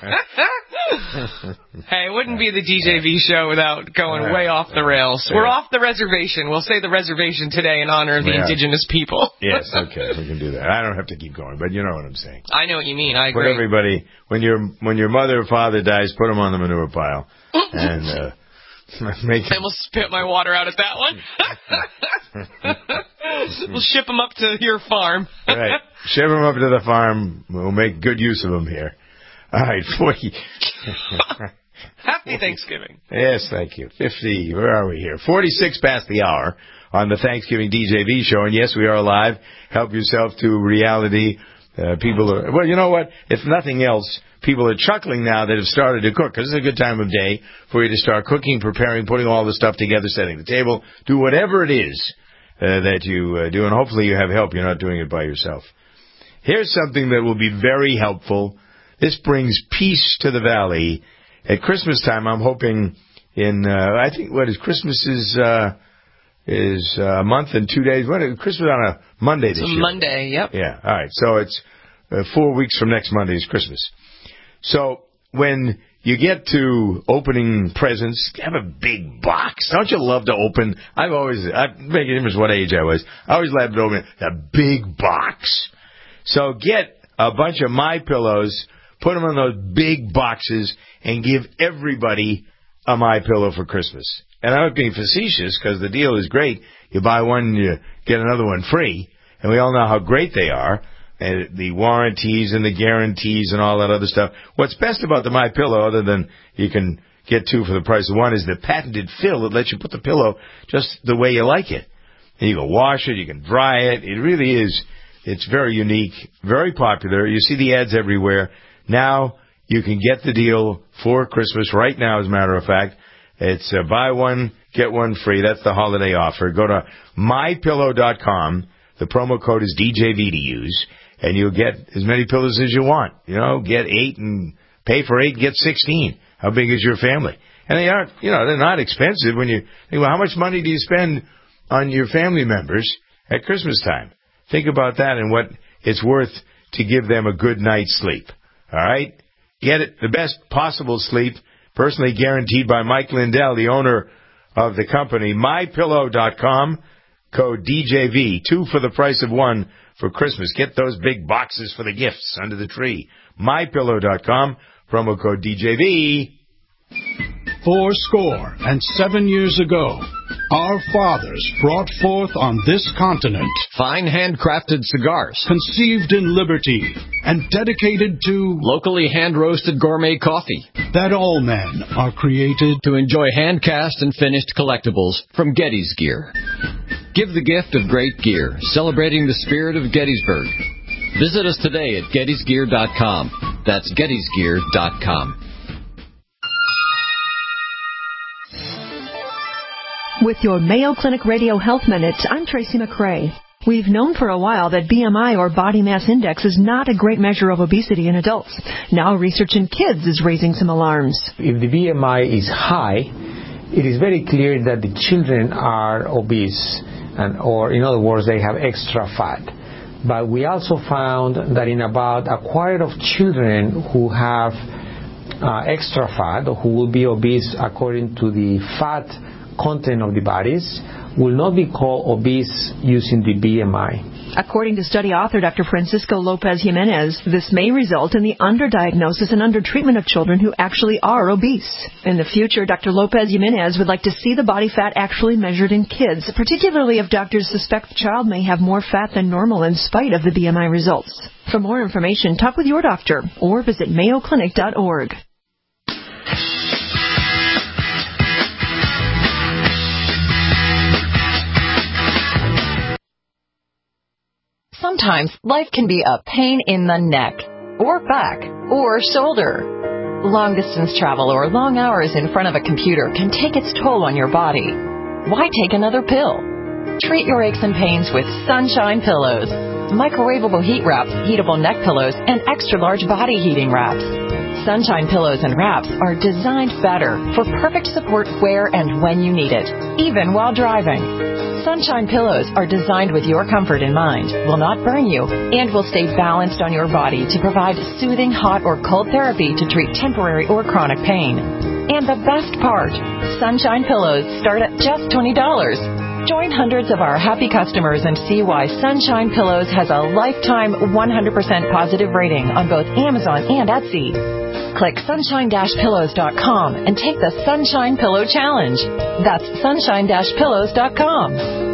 Hey, it wouldn't be the D J V show without going right. way off the rails. Yeah. We're off the reservation. We'll say the reservation today in honor of the yeah. indigenous people. Yes, okay, we can do that. I don't have to keep going, but you know what I'm saying. I know what you mean. I agree. Put everybody, when your when your mother or father dies, put them on the manure pile. And uh, Make and we'll spit my water out at that one. We'll ship them up to your farm. Right. Ship them up to the farm. We'll make good use of them here. All right, forty. Happy Thanksgiving. Yes, thank you. fifty, where are we here? forty-six past the hour on the Thanksgiving D J V show. And yes, we are live. Help yourself to reality. Uh, people are, well, you know what? If nothing else, people are chuckling now that have started to cook, because it's a good time of day for you to start cooking, preparing, putting all the stuff together, setting the table, do whatever it is uh, that you uh, do, and hopefully you have help. You're not doing it by yourself. Here's something that will be very helpful. This brings peace to the valley. At Christmas time, I'm hoping in, uh, I think, what is Christmas is, uh, is uh, a month and two days. What is Christmas on a Monday this it's a year? Monday, yep. Yeah, all right. So it's uh, four weeks from next Monday is Christmas. So when you get to opening presents, have a big box. Don't you love to open? I've always, I've make a difference what age I was. I always loved to open a big box. So get a bunch of My Pillows, put them in those big boxes, and give everybody a My Pillow for Christmas. And I'm not being facetious because the deal is great. You buy one, you get another one free, and we all know how great they are. And the warranties and the guarantees and all that other stuff. What's best about the My Pillow, other than you can get two for the price of one, is the patented fill that lets you put the pillow just the way you like it. And you can wash it, you can dry it. It really is, it's very unique, very popular. You see the ads everywhere. Now you can get the deal for Christmas right now, as a matter of fact. It's uh, buy one, get one free. That's the holiday offer. Go to my pillow dot com. The promo code is D J V to use. And you'll get as many pillows as you want. You know, get eight and pay for eight, get sixteen. How big is your family? And they aren't, you know, they're not expensive when you think, well, how much money do you spend on your family members at Christmas time? Think about that and what it's worth to give them a good night's sleep. All right? Get it, the best possible sleep, personally guaranteed by Mike Lindell, the owner of the company. my pillow dot com, code D J V, two for the price of one for Christmas. Get those big boxes for the gifts under the tree. my pillow dot com, promo code D J V. Four score and seven years ago, our fathers brought forth on this continent fine handcrafted cigars, conceived in liberty and dedicated to locally hand-roasted gourmet coffee, that all men are created to enjoy hand-cast and finished collectibles from Getty's Gear. Give the gift of great gear, celebrating the spirit of Gettysburg. Visit us today at gettys gear dot com. That's gettys gear dot com. With your Mayo Clinic Radio Health Minute, I'm Tracy McRae. We've known for a while that B M I, or body mass index, is not a great measure of obesity in adults. Now research in kids is raising some alarms. If the B M I is high, it is very clear that the children are obese, and, or in other words, they have extra fat. But we also found that in about a quarter of children who have uh, extra fat, or who will be obese according to the fat content of the bodies, will not be called obese using the B M I. According to study author Doctor Francisco Lopez Jimenez, this may result in the underdiagnosis and undertreatment of children who actually are obese. In the future, Doctor Lopez Jimenez would like to see the body fat actually measured in kids, particularly if doctors suspect the child may have more fat than normal in spite of the B M I results. For more information, talk with your doctor or visit mayo clinic dot org. Sometimes life can be a pain in the neck, or back, or shoulder. Long-distance travel or long hours in front of a computer can take its toll on your body. Why take another pill? Treat your aches and pains with Sunshine Pillows. Microwavable heat wraps, heatable neck pillows, and extra-large body heating wraps. Sunshine Pillows and wraps are designed better for perfect support where and when you need it, even while driving. Sunshine Pillows are designed with your comfort in mind, will not burn you, and will stay balanced on your body to provide soothing hot or cold therapy to treat temporary or chronic pain. And the best part, Sunshine Pillows start at just twenty dollars. Join hundreds of our happy customers and see why Sunshine Pillows has a lifetime one hundred percent positive rating on both Amazon and Etsy. Click sunshine dash pillows dot com and take the Sunshine Pillow Challenge. That's sunshine dash pillows dot com.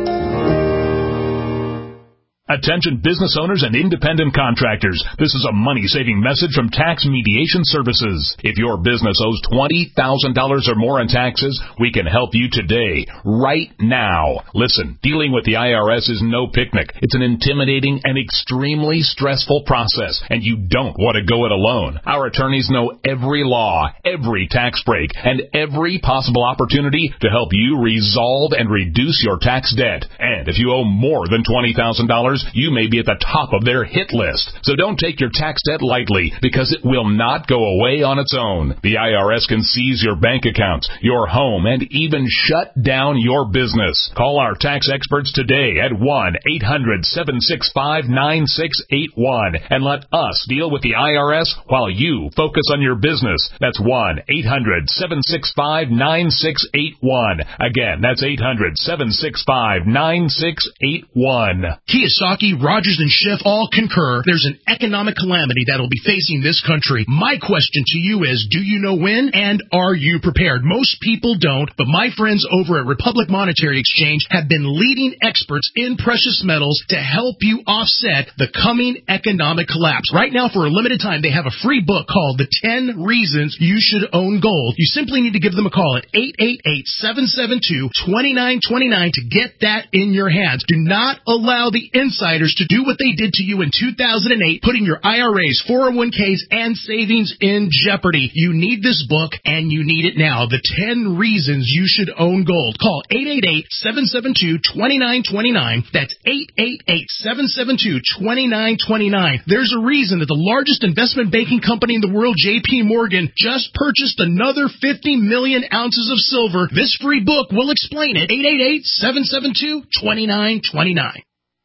Attention business owners and independent contractors. This is a money-saving message from Tax Mediation Services. If your business owes twenty thousand dollars or more in taxes, we can help you today, right now. Listen, dealing with the I R S is no picnic. It's an intimidating and extremely stressful process, and you don't want to go it alone. Our attorneys know every law, every tax break, and every possible opportunity to help you resolve and reduce your tax debt. And if you owe more than twenty thousand dollars, you may be at the top of their hit list. So don't take your tax debt lightly, because it will not go away on its own. The I R S can seize your bank accounts, your home, and even shut down your business. Call our tax experts today at one eight hundred seven six five nine six eight one and let us deal with the I R S while you focus on your business. That's one eight hundred seven six five nine six eight one. Again, that's eight hundred seven six five nine six eight one. Kiyosaki, Rogers, and Schiff all concur there's an economic calamity that'll be facing this country. My question to you is, do you know when, and are you prepared? Most people don't, but my friends over at Republic Monetary Exchange have been leading experts in precious metals to help you offset the coming economic collapse. Right now, for a limited time, they have a free book called The ten Reasons You Should Own Gold. You simply need to give them a call at eight eight eight, seven seven two, two nine two nine to get that in your hands. Do not allow the insiders to do what they did to you in two thousand eight, putting your I R As, four oh one k's, and savings in jeopardy. You need this book, and you need it now. The ten Reasons You Should Own Gold. Call eight eight eight, seven seven two, two nine two nine. That's eight eight eight, seven seven two, two nine two nine. There's a reason that the largest investment banking company in the world, J P Morgan, just purchased another fifty million ounces of silver. This free book will explain it. eight eight eight, seven seven two, two nine two nine.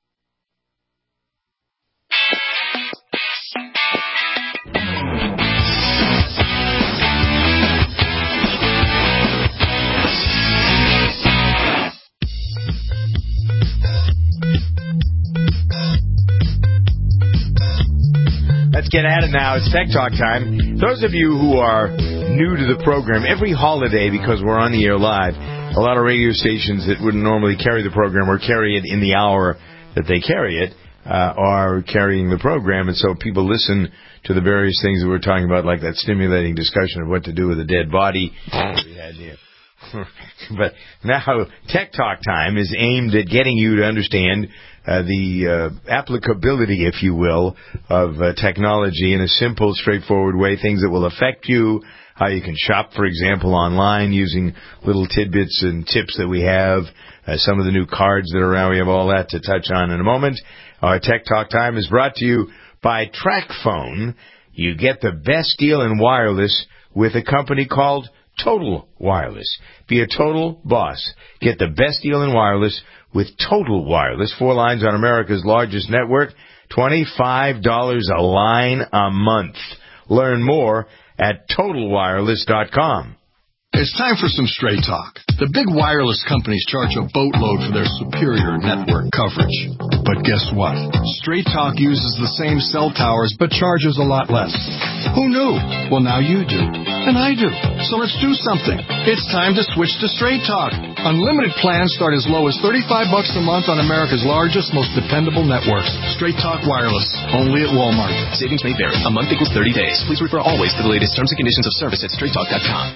Let's get at it now. It's Tech Talk time. Those of you who are new to the program, every holiday, because we're on the air live, a lot of radio stations that wouldn't normally carry the program or carry it in the hour that they carry it uh, are carrying the program. And so people listen to the various things that we're talking about, like that stimulating discussion of what to do with a dead body we had here. But now Tech Talk time is aimed at getting you to understand uh, the uh, applicability, if you will, of uh, technology in a simple, straightforward way, things that will affect you, how you can shop, for example, online using little tidbits and tips that we have, uh, some of the new cards that are around. We have all that to touch on in a moment. Our Tech Talk time is brought to you by TracFone. You get the best deal in wireless with a company called Total Wireless. Be a total boss. Get the best deal in wireless with Total Wireless. Four lines on America's largest network. twenty-five dollars a line a month. Learn more at total wireless dot com. It's time for some straight talk. The big wireless companies charge a boatload for their superior network coverage. But guess what? Straight Talk uses the same cell towers but charges a lot less. Who knew? Well, now you do. And I do. So let's do something. It's time to switch to Straight Talk. Unlimited plans start as low as thirty-five bucks a month on America's largest, most dependable networks. Straight Talk Wireless. Only at Walmart. Savings may vary. A month equals thirty days. Please refer always to the latest terms and conditions of service at straight talk dot com.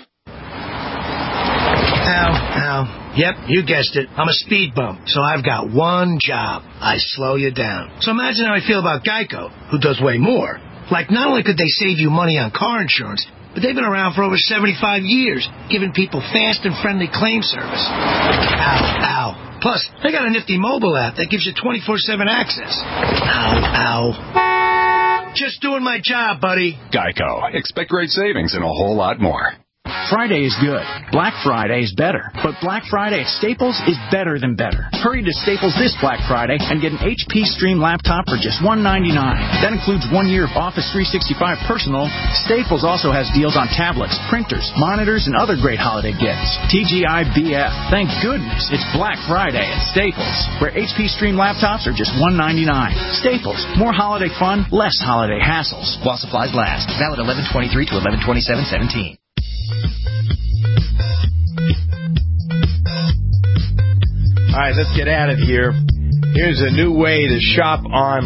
Ow, ow. Yep, you guessed it. I'm a speed bump, so I've got one job. I slow you down. So imagine how I feel about Geico, who does way more. Like, not only could they save you money on car insurance, but they've been around for over seventy-five years, giving people fast and friendly claim service. Ow, ow. Plus, they got a nifty mobile app that gives you twenty-four seven access. Ow, ow. Just doing my job, buddy. Geico. Expect great savings and a whole lot more. Friday is good. Black Friday is better. But Black Friday at Staples is better than better. Hurry to Staples this Black Friday and get an H P Stream laptop for just one hundred ninety-nine dollars. That includes one year of Office three sixty-five Personal. Staples also has deals on tablets, printers, monitors, and other great holiday gifts. T G I B F. Thank goodness it's Black Friday at Staples, where H P Stream laptops are just one hundred ninety-nine dollars. Staples. More holiday fun, less holiday hassles. While supplies last. Valid eleven twenty-three to eleven twenty-seven seventeen. All right, let's get at it here. Here's a new way to shop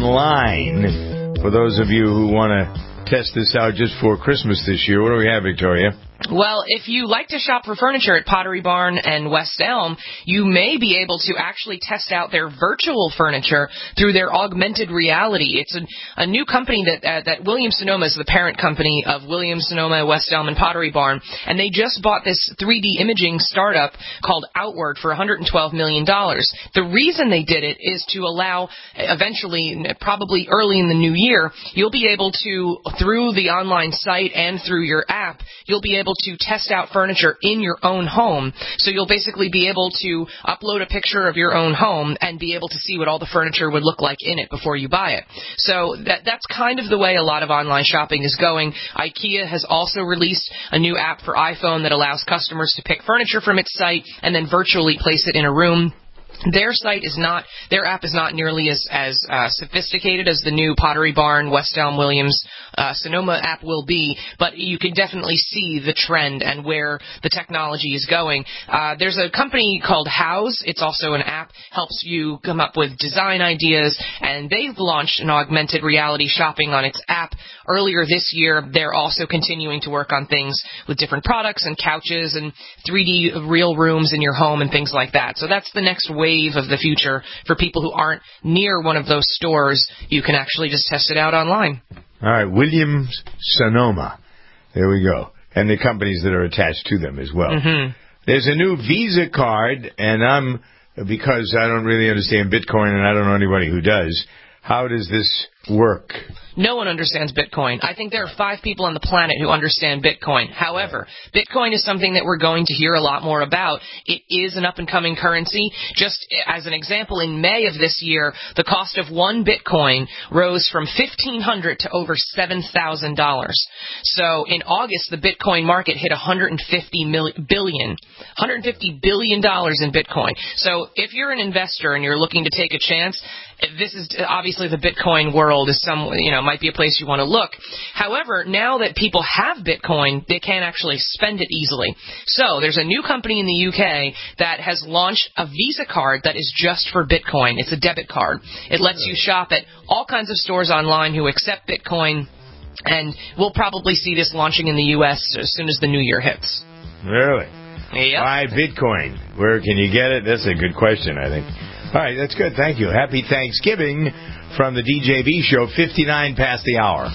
online for those of you who want to test this out just for Christmas this year. What do we have, Victoria? Well, if you like to shop for furniture at Pottery Barn and West Elm, you may be able to actually test out their virtual furniture through their augmented reality. It's a, a new company that uh, that Williams-Sonoma is the parent company of Williams-Sonoma, West Elm, and Pottery Barn, and they just bought this three D imaging startup called Outward for one hundred twelve million dollars. The reason they did it is to allow, eventually, probably early in the new year, you'll be able to, through the online site and through your app, you'll be able to test out furniture in your own home. So you'll basically be able to upload a picture of your own home and be able to see what all the furniture would look like in it before you buy it. So that that's kind of the way a lot of online shopping is going. IKEA has also released a new app for iPhone that allows customers to pick furniture from its site and then virtually place it in a room. Their site is not, their app is not nearly as, as uh, sophisticated as the new Pottery Barn, West Elm, Williams, uh, Sonoma app will be, but you can definitely see the trend and where the technology is going. Uh, there's a company called House. It's also an app, helps you come up with design ideas, and they've launched an augmented reality shopping on its app earlier this year. They're also continuing to work on things with different products and couches and three D real rooms in your home and things like that. So that's the next wave of the future for people who aren't near one of those stores. You can actually just test it out online. All right, Williams-Sonoma. There we go. And the companies that are attached to them as well. Mm-hmm. There's a new Visa card, and I'm, because I don't really understand Bitcoin and I don't know anybody who does, how does this work? No one understands Bitcoin. I think there are five people on the planet who understand Bitcoin. However, Bitcoin is something that we're going to hear a lot more about. It is an up-and-coming currency. Just as an example, in May of this year, the cost of one Bitcoin rose from fifteen hundred dollars to over seven thousand dollars. So in August, the Bitcoin market hit one hundred fifty billion dollars. one hundred fifty billion dollars in Bitcoin. So if you're an investor and you're looking to take a chance, this is obviously the Bitcoin world is some, you know, might be a place you want to look. However, now that people have Bitcoin, they can't actually spend it easily. So there's a new company in the U K that has launched a Visa card that is just for Bitcoin. It's a debit card. It lets you shop at all kinds of stores online who accept Bitcoin, and we'll probably see this launching in the U S as soon as the new year hits. Really? Yep. Buy Bitcoin. Where can you get it? That's a good question, I think. All right, that's good. Thank you. Happy Thanksgiving from the D J B Show, fifty-nine past the hour.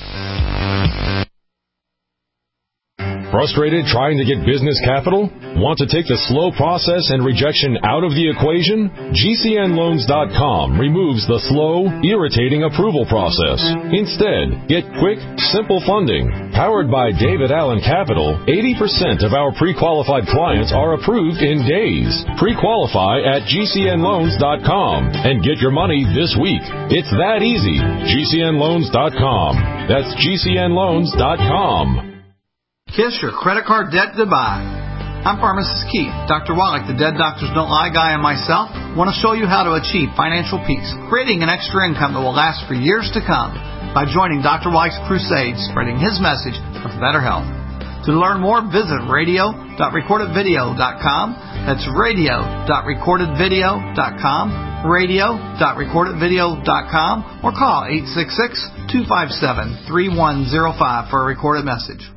Frustrated trying to get business capital? Want to take the slow process and rejection out of the equation? G C N loans dot com removes the slow, irritating approval process. Instead, get quick, simple funding. Powered by David Allen Capital, eighty percent of our pre-qualified clients are approved in days. Pre-qualify at G C N loans dot com and get your money this week. It's that easy. G C N loans dot com. That's G C N loans dot com. Kiss your credit card debt goodbye. I'm Pharmacist Keith. Doctor Wallach, the Dead Doctors Don't Lie guy, and myself want to show you how to achieve financial peace, creating an extra income that will last for years to come by joining Doctor Wallach's crusade, spreading his message of better health. To learn more, visit radio dot recorded video dot com. That's radio dot recorded video dot com, radio dot recorded video dot com, or call eight six six, two five seven, three one zero five for a recorded message.